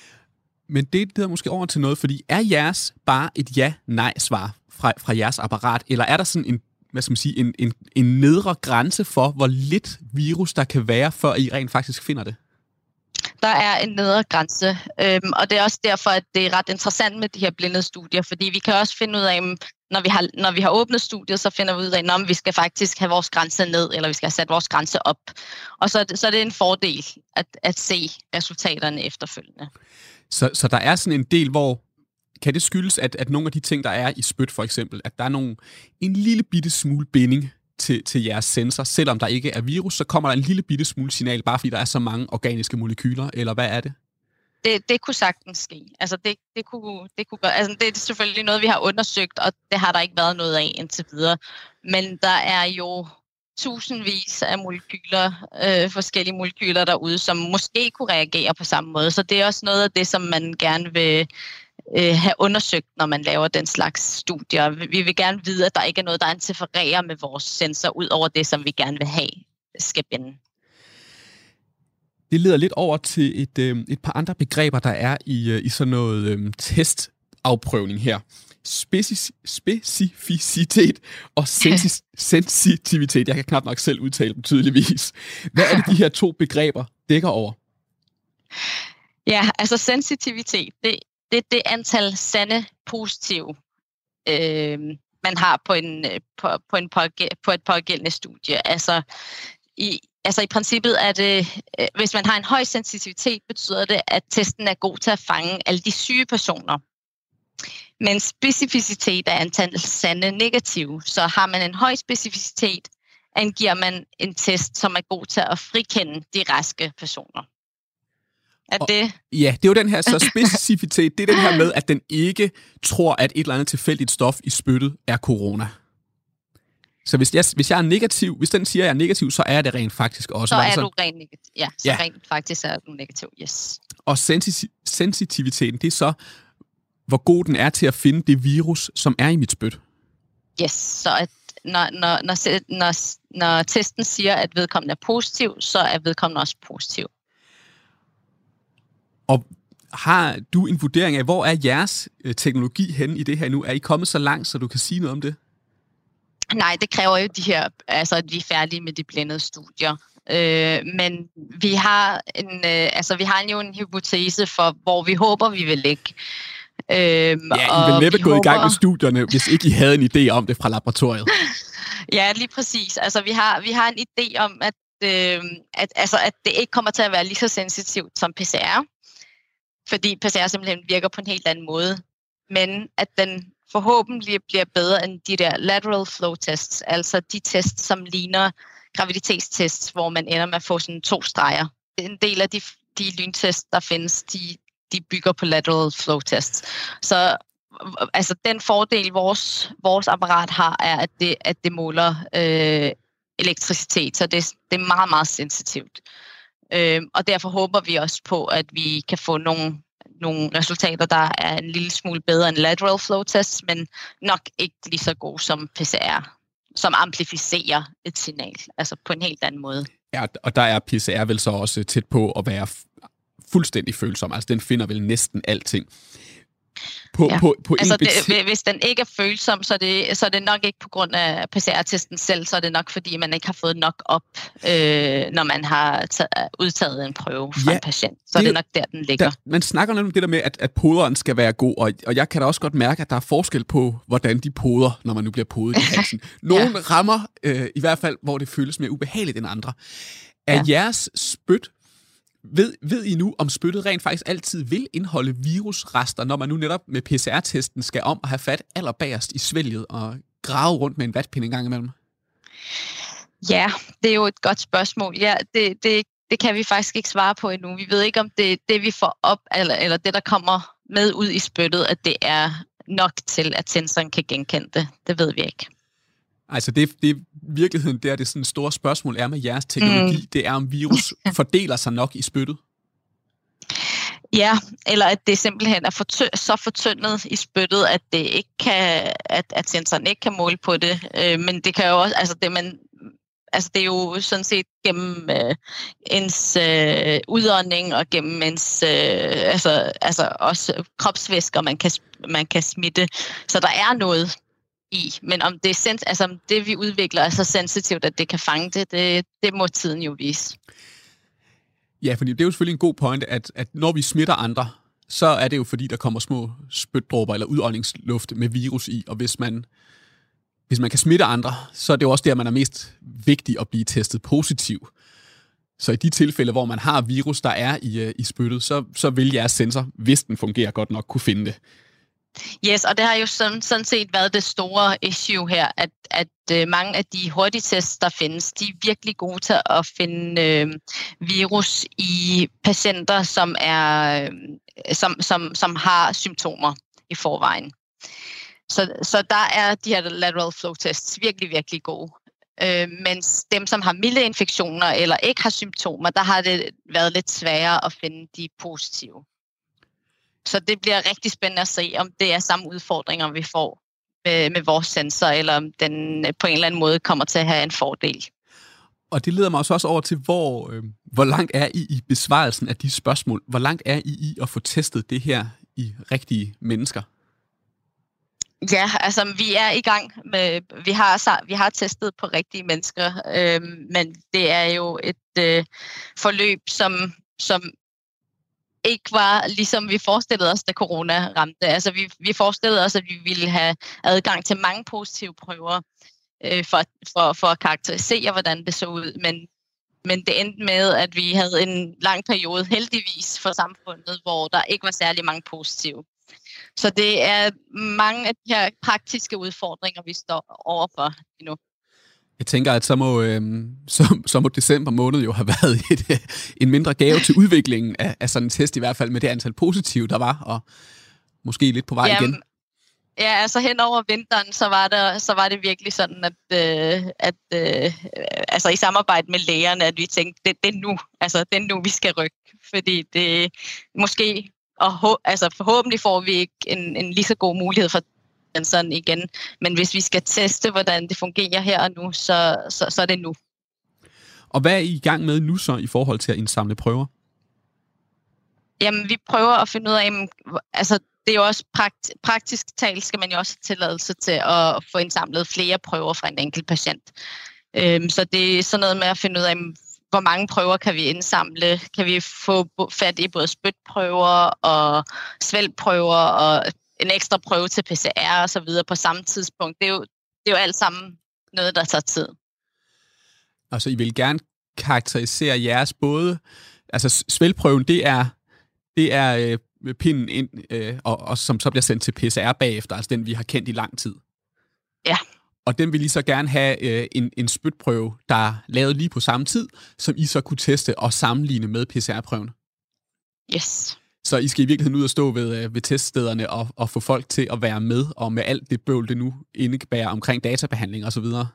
Men det leder måske over til noget, fordi er jeres bare et ja-nej-svar fra, fra jeres apparat, eller er der sådan en, hvad skal man sige, en, en, en nedre grænse for, hvor lidt virus der kan være, før I rent faktisk finder det? der er en nedre grænse, øhm, og det er også derfor, at det er ret interessant med de her blindede studier, fordi vi kan også finde ud af, når vi har, når vi har åbnet studiet, så finder vi ud af, at vi skal faktisk have vores grænse ned, eller vi skal have sat vores grænse op. Og så, så er det en fordel at, at se resultaterne efterfølgende. Så, så der er sådan en del, hvor kan det skyldes, at, at nogle af de ting, der er i spyt for eksempel, at der er nogle, en lille bitte smule binding til, til jeres sensor, selvom der ikke er virus, så kommer der en lille bitte smule signal, bare fordi der er så mange organiske molekyler, eller hvad er det? Det, det kunne sagtens ske. Altså det, det, kunne, det kunne gøre. Altså det er selvfølgelig noget, vi har undersøgt, og det har der ikke været noget af indtil videre. Men der er jo tusindvis af molekyler, øh, forskellige molekyler derude, som måske kunne reagere på samme måde. Så det er også noget af det, som man gerne vil øh, have undersøgt, når man laver den slags studier. Vi vil gerne vide, at der ikke er noget, der interfererer med vores sensor, ud over det, som vi gerne vil have skal binde. Det leder lidt over til et, øh, et par andre begreber, der er i, øh, i sådan noget øh, testafprøvning her. Speci- specificitet og sensi- sensitivitet. Jeg kan knap nok selv udtale dem tydeligvis. Hvad er det, de her to begreber dækker over? Ja, altså sensitivitet, det er det, det antal sande positive, øh, man har på, en, på, på, en, på et pågældende studie. Altså i, altså i princippet er det, hvis man har en høj sensitivitet, betyder det, at testen er god til at fange alle de syge personer. Men specificitet er antallet sande negative, så har man en høj specificitet, angiver man en test, som er god til at frikende de raske personer. Er og, det? Ja, det er jo den her, så specificitet, det er den her med, at den ikke tror, at et eller andet tilfældigt stof i spyttet er corona. Så hvis jeg, hvis jeg er negativ, hvis den siger, at jeg er negativ, så er det rent faktisk også. Så er så... du rent negativ. Ja, så ja. Rent faktisk er du negativ, yes. Og sensi- sensitiviteten, det er så, hvor god den er til at finde det virus, som er i mit spyt. Yes, så at når, når, når, når, når testen siger, at vedkommende er positiv, så er vedkommende også positiv. Og har du en vurdering af, hvor er jeres teknologi henne i det her nu? Er I kommet så langt, så du kan sige noget om det? Nej, det kræver jo de her, altså at vi er færdige med de blindede studier. Øh, men vi har en, øh, altså vi har jo en hypotese for, hvor vi håber, vi vil ligge. Øh, ja, I vil næppe gå håber... i gang med studierne, hvis ikke I havde en idé om det fra laboratoriet. Ja, lige præcis. Altså vi har, vi har en idé om, at, øh, at, altså, at det ikke kommer til at være lige så sensitivt som P C R. Fordi P C R simpelthen virker på en helt anden måde. Men at den forhåbentlig bliver bedre end de der lateral flow tests, altså de tests, som ligner graviditetstests, hvor man ender med at få sådan to streger. En del af de, de lyntests, der findes, de, de bygger på lateral flow tests. Så altså, den fordel, vores, vores apparat har, er, at det, at det måler øh, elektricitet, så det, det er meget, meget sensitivt. Øh, og derfor håber vi også på, at vi kan få nogle nogle resultater, der er en lille smule bedre end lateral flow tests, men nok ikke lige så gode som P C R, som amplificerer et signal, altså på en helt anden måde. Ja, og der er P C R vel så også tæt på at være fuldstændig følsom, altså den finder vel næsten alting. På, ja. på, på altså bet- det, hvis den ikke er følsom, så er, det, så er det nok ikke på grund af P C R-testen selv, så er det nok fordi, man ikke har fået nok op, øh, når man har taget, udtaget en prøve fra ja, en patient. Så det, det er nok der, den ligger. Der, man snakker lidt om det der med, at, at poderen skal være god, og, og jeg kan da også godt mærke, at der er forskel på, hvordan de poder, når man nu bliver podet i halsen. Nogle ja. rammer, øh, i hvert fald, hvor det føles mere ubehageligt end andre. Er ja. jeres spyt Ved, ved I nu, om spyttet rent faktisk altid vil indeholde virusrester, når man nu netop med P C R-testen skal om at have fat allerbagerst i svælget og grave rundt med en vatpind en gang imellem? Ja, det er jo et godt spørgsmål. Ja, det, det, det kan vi faktisk ikke svare på endnu. Vi ved ikke, om det, det vi får op, eller, eller det, der kommer med ud i spyttet, at det er nok til, at sensoren kan genkende det. Det ved vi ikke. Altså det, det virkeligheden, der det sådan store spørgsmål er med jeres teknologi, mm. det er, om virus fordeler sig nok i spyttet? Ja, eller at det simpelthen er fortø- så fortyndet i spyttet, at det ikke kan, at, at sensoren ikke kan måle på det. Øh, men det kan jo også, altså det man, altså det er jo sådan set gennem øh, ens øh, udånding og gennem ens, øh, altså, altså også kropsvæsker, man kan man kan smitte. Så der er noget i, men om det, er sens- altså, om det vi udvikler er så sensitivt, at det kan fange det, det, det må tiden jo vise. Ja, fordi det er jo selvfølgelig en god pointe, at, at når vi smitter andre, så er det jo fordi, der kommer små spytdråber eller udåndingsluft med virus i, og hvis man, hvis man kan smitte andre, så er det jo også der, man er mest vigtig at blive testet positiv. Så i de tilfælde, hvor man har virus, der er i, i spyttet, så, så vil jeres sensor, hvis den fungerer godt nok, kunne finde det. Yes, og det har jo sådan, sådan set været det store issue her, at, at øh, mange af de hurtigtests, der findes, de er virkelig gode til at finde øh, virus i patienter, som, er, øh, som, som, som har symptomer i forvejen. Så, så der er de her lateral flow tests virkelig, virkelig gode. Øh, mens dem, som har milde infektioner eller ikke har symptomer, der har det været lidt sværere at finde de positive. Så det bliver rigtig spændende at se, om det er samme udfordringer, vi får med, med vores sensor, eller om den på en eller anden måde kommer til at have en fordel. Og det leder mig også over til, hvor, øh, hvor langt er I i besvarelsen af de spørgsmål? Hvor langt er I i at få testet det her i rigtige mennesker? Ja, altså vi er i gang med, vi har, vi har testet på rigtige mennesker, øh, men det er jo et øh, forløb, som, som ikke var ligesom vi forestillede os, da corona ramte. Altså vi, vi forestillede os, at vi ville have adgang til mange positive prøver øh, for, for, for at karakterisere, hvordan det så ud. Men, men det endte med, at vi havde en lang periode, heldigvis for samfundet, hvor der ikke var særlig mange positive. Så det er mange af de her praktiske udfordringer, vi står overfor nu. Jeg tænker, at så må, øh, så, så må december måned jo have været et, øh, en mindre gave til udviklingen af, af sådan en test, i hvert fald med det antal positive, der var, og måske lidt på vej Jamen, igen. Ja, altså hen over vinteren, så var, der, så var det virkelig sådan, at, øh, at øh, altså i samarbejde med lægerne, at vi tænkte, det, det er nu, altså det er nu, vi skal rykke, fordi det måske, og altså forhåbentlig får vi ikke en, en lige så god mulighed for sådan igen. Men hvis vi skal teste, hvordan det fungerer her og nu, så, så, så er det nu. Og hvad er I i gang med nu så i forhold til at indsamle prøver? Jamen, vi prøver at finde ud af, altså det er jo også prakt, praktisk talt, skal man jo også have tilladelse til at få indsamlet flere prøver fra en enkelt patient. Øhm, så det er sådan noget med at finde ud af, hvor mange prøver kan vi indsamle? Kan vi få fat i både spytprøver og svælgprøver og en ekstra prøve til P C R og så videre på samme tidspunkt? Det er jo, det er jo alt sammen noget, der tager tid. Altså, I vil gerne karakterisere jeres både... Altså, svælgprøven, det er, det er øh, pinden ind, øh, og, og som så bliver sendt til P C R bagefter, altså den, vi har kendt i lang tid. Ja. Og den vil I så gerne have øh, en, en spytprøve, der er lavet lige på samme tid, som I så kunne teste og sammenligne med P C R-prøven. Yes. Så I skal i virkeligheden ud og stå ved, ved teststederne og, og få folk til at være med, og med alt det bøvl, det nu indebærer omkring databehandling og så videre.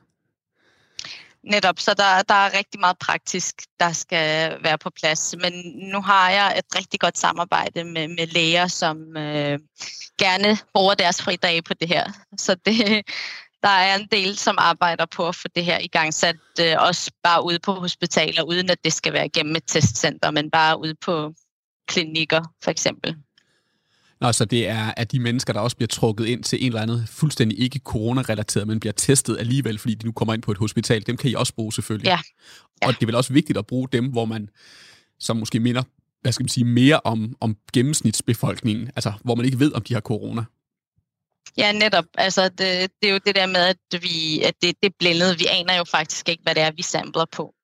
Netop, så der, der er rigtig meget praktisk, der skal være på plads. Men nu har jeg et rigtig godt samarbejde med, med læger, som øh, gerne bruger deres fridage på det her. Så det, der er en del, som arbejder på at få det her i gang sat, øh, også bare ude på hospitaler, uden at det skal være gennem et testcenter, men bare ude på klinikker for eksempel. Nå, så det er at de mennesker, der også bliver trukket ind til en eller anden fuldstændig ikke corona-relateret, men bliver testet alligevel, fordi de nu kommer ind på et hospital. Dem kan I også bruge selvfølgelig. Ja. Ja. Og det er vel også vigtigt at bruge dem, hvor man som måske minder, hvad skal man sige, mere om, om gennemsnitsbefolkningen, altså hvor man ikke ved, om de har corona. Ja, netop. Altså, det, det er jo det der med, at, vi, at det, det er blændet. Vi aner jo faktisk ikke, hvad det er, vi sampler på.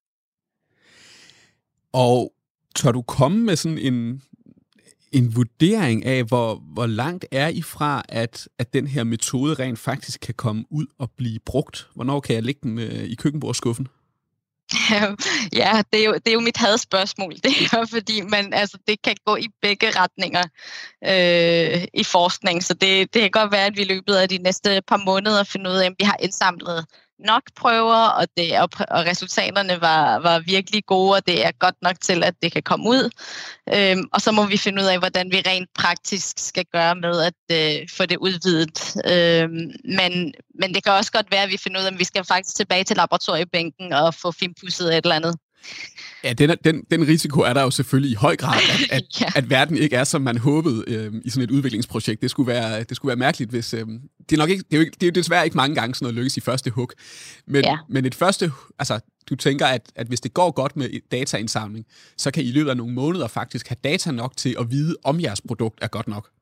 Og tør du komme med sådan en, en vurdering af, hvor, hvor langt er I fra, at, at den her metode rent faktisk kan komme ud og blive brugt? Hvornår kan jeg lægge den øh, i køkkenbordsskuffen? Ja, det er, jo, det er jo mit hadspørgsmål. Det er fordi man, altså, det kan gå i begge retninger øh, i forskning. Så det, det kan godt være, at vi i løbet af de næste par måneder finder ud af, at vi har indsamlet nok prøver, og, det, og, og resultaterne var, var virkelig gode, og det er godt nok til, at det kan komme ud. Øhm, og så må vi finde ud af, hvordan vi rent praktisk skal gøre med at øh, få det udvidet. Øhm, men, men det kan også godt være, at vi finder ud af, at vi skal faktisk tilbage til laboratoriebænken og få finpudset et eller andet. Ja, den, den, den risiko er der jo selvfølgelig i høj grad, at, at, ja. at verden ikke er, som man håbede øh, i sådan et udviklingsprojekt. Det skulle være, det skulle være mærkeligt, hvis... Øh, det, er nok ikke, det, er jo ikke, det er jo desværre ikke mange gange sådan noget lykkes i første hug. Men, ja. men et første... Altså, du tænker, at, at hvis det går godt med dataindsamling, så kan I i løbet af nogle måneder faktisk have data nok til at vide, om jeres produkt er godt nok.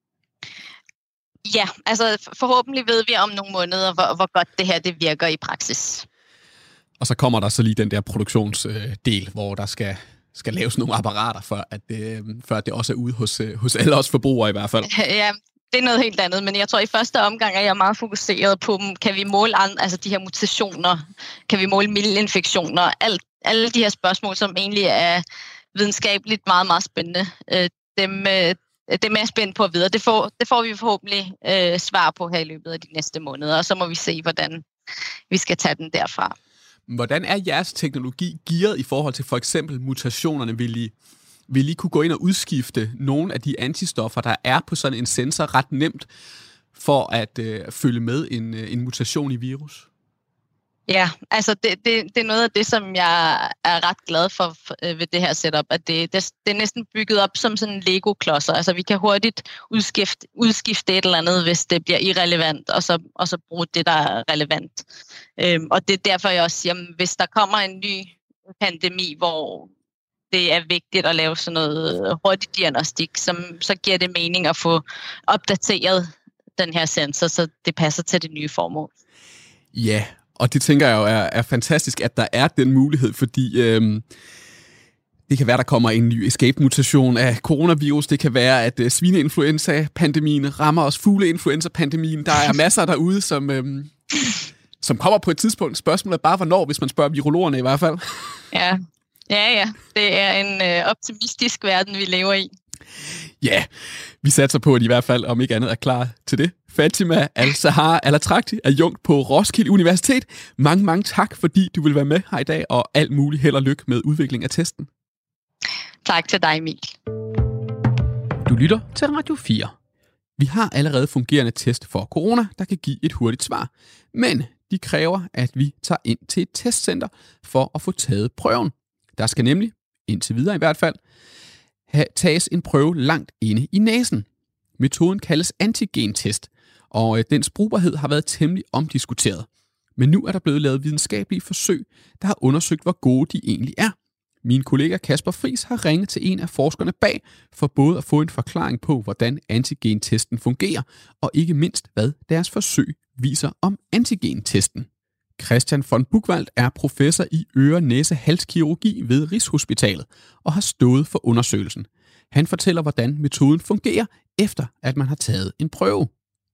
Ja, altså forhåbentlig ved vi om nogle måneder, hvor, hvor godt det her det virker i praksis. Og så kommer der så lige den der produktionsdel, hvor der skal, skal laves nogle apparater, for at, det, for at det også er ude hos, hos alle os forbrugere i hvert fald. Ja, det er noget helt andet, men jeg tror i første omgang er jeg meget fokuseret på, kan vi måle andre, altså de her mutationer, kan vi måle mildinfektioner, alt, alle de her spørgsmål, som egentlig er videnskabeligt meget, meget spændende. Dem, dem er jeg spændt på at vide, det får, det får vi forhåbentlig øh, svar på her i løbet af de næste måneder, og så må vi se, hvordan vi skal tage den derfra. Hvordan er jeres teknologi gearet i forhold til for eksempel mutationerne? Vil I, vil I kunne gå ind og udskifte nogle af de antistoffer, der er på sådan en sensor ret nemt, for at øh, følge med en, en mutation i virus? Ja, altså det, det, det er noget af det, som jeg er ret glad for øh, ved det her setup, at det, det, det er næsten bygget op som sådan en Lego-klodser. Altså vi kan hurtigt udskifte, udskifte et eller andet, hvis det bliver irrelevant, og så, og så bruge det, der er relevant. Øhm, og det er derfor, jeg også siger, at hvis der kommer en ny pandemi, hvor det er vigtigt at lave sådan noget hurtig diagnostik, som, så giver det mening at få opdateret den her sensor, så det passer til det nye formål. Ja, og det tænker jeg jo er, er fantastisk, at der er den mulighed, fordi øhm, det kan være, der kommer en ny escape-mutation af coronavirus. Det kan være, at øh, svineinfluenza-pandemien rammer os, fugleinfluenza-pandemien. Der er masser derude, som, øhm, som kommer på et tidspunkt. Spørgsmålet er bare, hvornår, hvis man spørger virologerne i hvert fald. Ja, ja, ja. Det er en øh, optimistisk verden, vi lever i. Ja, vi satser på, at I, i hvert fald, om ikke andet, er klar til det. Fatima Al-Sahar Al-Atrakti, adjunkt på Roskilde Universitet. Mange, mange tak, fordi du vil være med her i dag, og alt muligt held og lykke med udvikling af testen. Tak til dig, Emil. Du lytter til Radio fire. Vi har allerede fungerende test for corona, der kan give et hurtigt svar. Men de kræver, at vi tager ind til et testcenter for at få taget prøven. Der skal nemlig, indtil videre i hvert fald, tages en prøve langt inde i næsen. Metoden kaldes antigentest, og dens brugbarhed har været temmelig omdiskuteret. Men nu er der blevet lavet videnskabelige forsøg, der har undersøgt, hvor gode de egentlig er. Min kollega Kasper Friis har ringet til en af forskerne bag, for både at få en forklaring på, hvordan antigentesten fungerer, og ikke mindst, hvad deres forsøg viser om antigentesten. Christian von Buchwald er professor i øre-næse-halskirurgi ved Rigshospitalet og har stået for undersøgelsen. Han fortæller, hvordan metoden fungerer, efter at man har taget en prøve.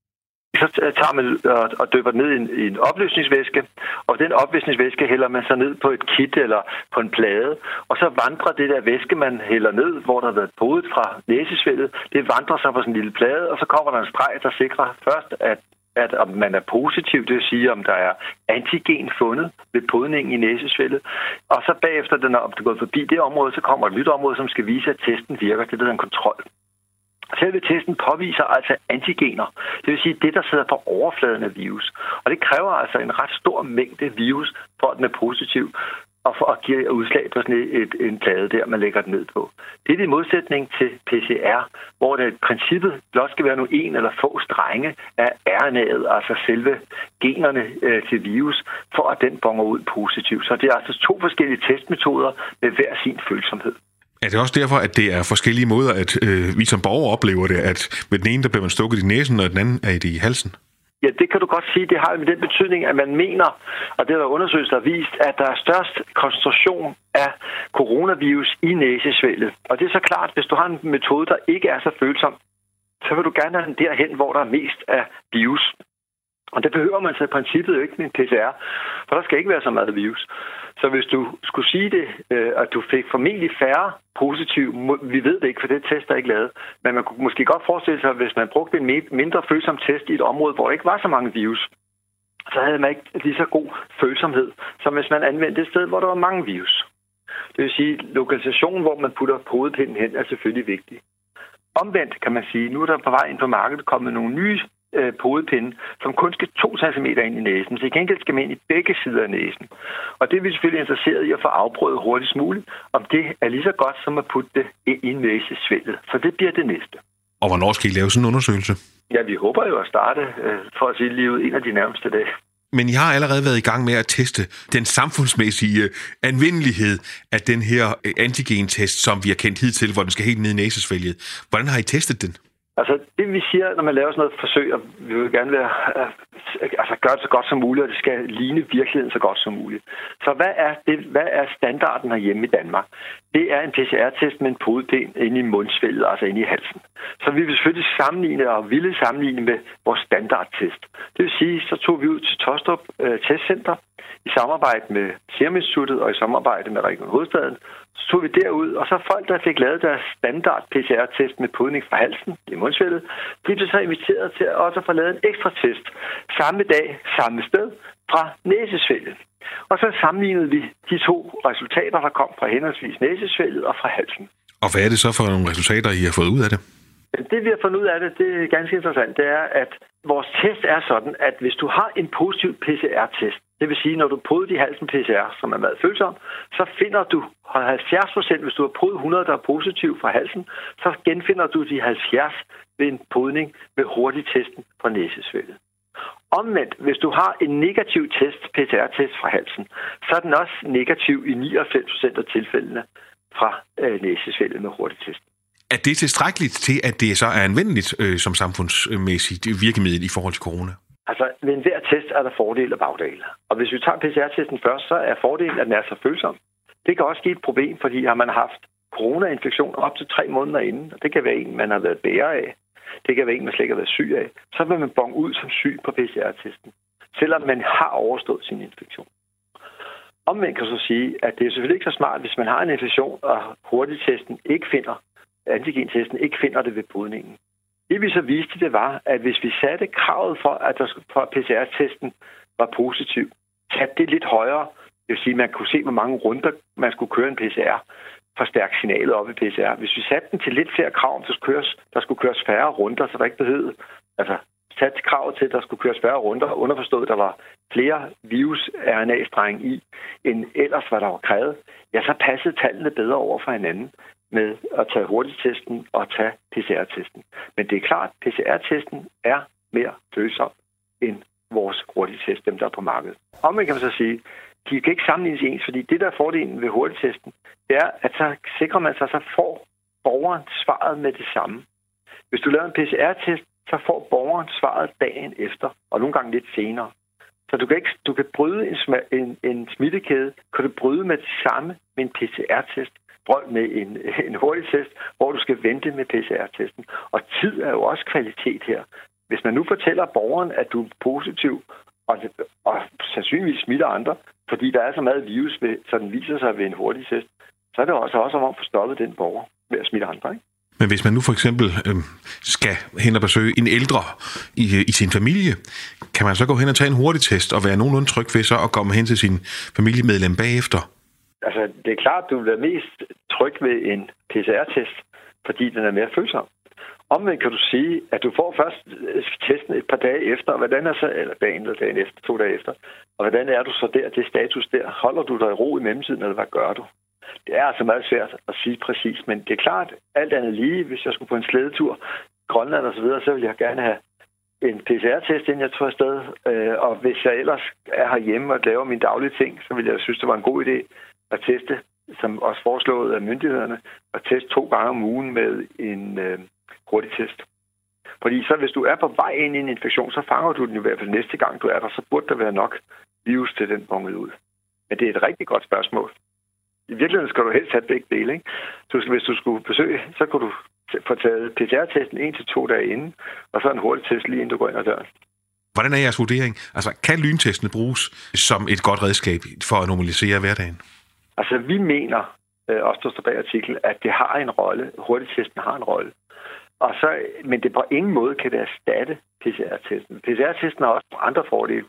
Så tager man og dypper ned i en opløsningsvæske, og den opløsningsvæske hælder man så ned på et kit eller på en plade, og så vandrer det der væske, man hælder ned, hvor der har været podet fra næsesvældet, det vandrer så på sådan en lille plade, og så kommer der en streg, der sikrer først, at at om man er positiv, det vil sige, om der er antigen fundet ved podningen i næsesvældet. Og så bagefter, den er gået forbi det område, så kommer et nyt område, som skal vise, at testen virker. Det hedder en kontrol. Selve testen påviser altså antigener. Det vil sige, det, der sidder på overfladen af virus. Og det kræver altså en ret stor mængde virus, for at den er positiv, og for at give udslag på sådan et, et, en plade der, man lægger den ned på. Det er i modsætning til P C R, hvor det i princippet blot skal være nu en eller få strenge af R N A'et, altså selve generne øh, til virus, for at den bonger ud positivt. Så det er altså to forskellige testmetoder med hver sin følsomhed. Er det også derfor, at det er forskellige måder, at øh, vi som borgere oplever det, at med den ene, der bliver man stukket i næsen, og den anden er det i halsen? Ja, det kan du godt sige. Det har jo den betydning, at man mener, og det har undersøgelser vist, at der er størst koncentration af coronavirus i næsesvældet. Og det er så klart, hvis du har en metode, der ikke er så følsom, så vil du gerne have den derhen, hvor der er mest af virus. Og det behøver man så i princippet jo ikke med en P C R, for der skal ikke være så meget virus. Så hvis du skulle sige det, at du fik formentlig færre positiv, vi ved det ikke, for det test er ikke lavet, men man kunne måske godt forestille sig, at hvis man brugte en mindre følsom test i et område, hvor der ikke var så mange virus, så havde man ikke lige så god følsomhed, som hvis man anvendte et sted, hvor der var mange virus. Det vil sige, lokalisation, hvor man putter hovedpinden hen, er selvfølgelig vigtig. Omvendt kan man sige, nu er der på vej ind på markedet kommet nogle nye øh, podepinde, som kun skal to centimeter ind i næsen. Så i gengæld skal man ind i begge sider af næsen. Og det er vi selvfølgelig interesseret i at få afprøvet hurtigst muligt, om det er lige så godt som at putte det ind i næsesvælget. Så det bliver det næste. Og hvornår skal I lave sådan en undersøgelse? Ja, vi håber jo at starte, øh, for at sige livet, en af de nærmeste dage. Men I har allerede været i gang med at teste den samfundsmæssige anvendelighed af den her antigentest, som vi har kendt hidtil, hvor den skal helt ned i næsesvælget. Hvordan har I testet den? Altså, det vi siger, når man laver sådan noget forsøg, og vi vil gerne være, altså, gøre det så godt som muligt, og det skal ligne virkeligheden så godt som muligt. Så hvad er, det, hvad er standarden herhjemme i Danmark? Det er en P C R-test med en podepind inde i mundsvælget, altså inde i halsen. Så vi vil selvfølgelig sammenligne og ville sammenligne med vores standardtest. Det vil sige, så tog vi ud til Taastrup øh, Testcenter i samarbejde med Serum Instituttet og i samarbejde med Region Hovedstaden. Så tog vi derud, og så folk, der fik lavet deres standard P C R-test med podning fra halsen i mundsvælget, de blev så inviteret til at også få lavet en ekstra test samme dag, samme sted fra næsesvælget. Og så sammenlignede vi de to resultater, der kom fra henholdsvis næsesvælget og fra halsen. Og hvad er det så for nogle resultater, I har fået ud af det? Det, vi har fundet ud af det, det er ganske interessant, det er, at vores test er sådan, at hvis du har en positiv P C R-test, det vil sige, når du podet i halsen P C R, som er meget følsom, så finder du halvfjerds procent, hvis du har podet hundrede, der er positiv fra halsen, så genfinder du de halvfjerds ved en podning med hurtigtesten fra næsesvælget. Omvendt, hvis du har en negativ test, P C R-test fra halsen, så er den også negativ i nioghalvfems procent af tilfældene fra øh, næsesvælget med hurtigtest. Er det tilstrækkeligt til, at det så er anvendeligt øh, som samfundsmæssigt virkemiddel i forhold til corona? Altså, ved enhver test er der fordele og bagdele. Og hvis vi tager P C R-testen først, så er fordelen, at den er så følsom. Det kan også give et problem, fordi har man haft coronainfektion op til tre måneder inden, og det kan være en, man har været bærer af, det kan være en, man slet ikke har været syg af, så vil man bonge ud som syg på P C R-testen, selvom man har overstået sin infektion. Omvendt kan så sige, at det er selvfølgelig ikke så smart, hvis man har en infektion, og hurtigtesten ikke finder, antigentesten ikke finder det ved podningen. Det vi så viste, det var, at hvis vi satte kravet for, at der for P C R-testen var positiv, satte det lidt højere, det vil sige, at man kunne se, hvor mange runder man skulle køre en P C R, forstærke signalet op i P C R. Hvis vi satte den til lidt flere krav, der skulle køres, der skulle køres færre runder, så der ikke behøvede, altså satte kravet til, at der skulle køres færre runder, underforstået, der var flere virus-R N A-strenge i, end ellers, hvad der var krævet, ja, så passede tallene bedre over for hinanden med at tage hurtigtesten og tage P C R-testen. Men det er klart, at P C R-testen er mere følsom end vores hurtigtest, dem der er på markedet. Og man kan så sige, de kan ikke sammenlignes ens, fordi det, der er fordelen ved hurtigtesten, det er, at så sikrer man sig, så får borgeren svaret med det samme. Hvis du laver en P C R-test, så får borgeren svaret dagen efter, og nogle gange lidt senere. Så du kan, ikke, du kan bryde en, en, en smittekæde, kan du bryde med det samme med en P C R-test, med en, en hurtig test, hvor du skal vente med P C R-testen. Og tid er jo også kvalitet her. Hvis man nu fortæller borgeren, at du er positiv, og, og sandsynligvis smitter andre, fordi der er så meget virus, ved, så den viser sig ved en hurtig test, så er det også, også om at få stoppet den borger ved at smitte andre, ikke? Men hvis man nu for eksempel øh, skal hen og besøge en ældre i, i sin familie, kan man så gå hen og tage en hurtig test og være nogenlunde tryg ved så at komme hen til sin familiemedlem bagefter? Altså, det er klart, at du vil være mest tryg ved en P C R-test, fordi den er mere følsom. Omvendt kan du sige, at du får først testen et par dage efter, og hvordan er så, eller dagen eller dagen efter, to dage efter, og hvordan er du så der, det status der? Holder du dig i ro i mellemtiden, eller hvad gør du? Det er altså meget svært at sige præcis, men det er klart, alt andet lige, hvis jeg skulle på en slædetur, Grønland og så videre, så vil jeg gerne have en P C R-test, inden jeg tog afsted. Og hvis jeg ellers er herhjemme og laver mine daglige ting, så vil jeg synes, det var en god idé at teste, som også foreslået af myndighederne, at teste to gange om ugen med en øh, hurtig test. Fordi så hvis du er på vej ind i en infektion, så fanger du den i hvert fald næste gang, du er der, så burde der være nok virus til den bonget ud. Men det er et rigtig godt spørgsmål. I virkeligheden skal du helst have begge dele, ikke? Så hvis du skulle besøge, så kunne du få taget P C R-testen en til to dage inden, og så en hurtig test lige inden du går ind ad døren. Hvordan er jeres vurdering? Altså, kan lyntestene bruges som et godt redskab for at normalisere hverdagen? Altså, vi mener, øh, også der står bag artikel, at det har en rolle. Hurtigtesten har en rolle. Og så, men det på ingen måde kan det erstatte P C R-testen. P C R-testen har også andre fordele.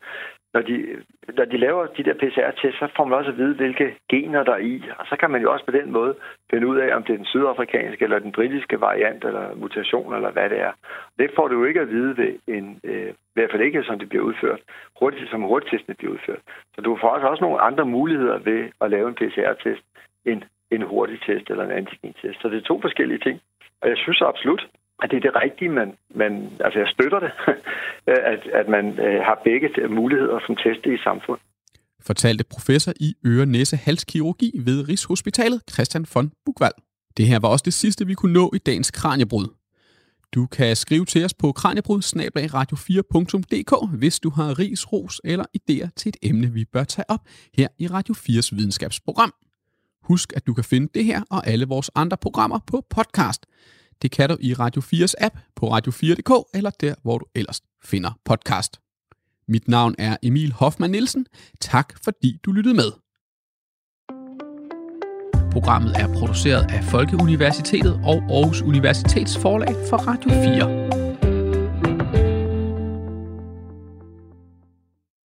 når de, når de laver de der P C R-tests, så får man også at vide, hvilke gener der er i. Og så kan man jo også på den måde finde ud af, om det er den sydafrikanske eller den britiske variant, eller mutation, eller hvad det er. Det får du jo ikke at vide ved en, øh, i hvert fald ikke, som det bliver udført, hurtigt, som hurtigtestene bliver udført. Så du får også nogle andre muligheder ved at lave en P C R-test end en hurtig test eller en antigen-test. Så det er to forskellige ting. Og jeg synes absolut, at det er det rigtige, men, men altså jeg støtter det, at, at man øh, har begge muligheder som teste i samfundet. Fortalte professor i øre-næse-halskirurgi ved Rigshospitalet, Christian von Buchwald. Det her var også det sidste, vi kunne nå i dagens Kraniebrud. Du kan skrive til os på kraniebrud snabel-a radio fire punktum d k, hvis du har ris, ros eller idéer til et emne, vi bør tage op her i Radio fires videnskabsprogram. Husk, at du kan finde det her og alle vores andre programmer på podcast. Det kan du i Radio fires app, på radio fire punktum d k eller der, hvor du ellers finder podcast. Mit navn er Emil Hoffmann Nielsen. Tak fordi du lyttede med. Programmet er produceret af Folkeuniversitetet og Aarhus Universitets Forlag for Radio fire.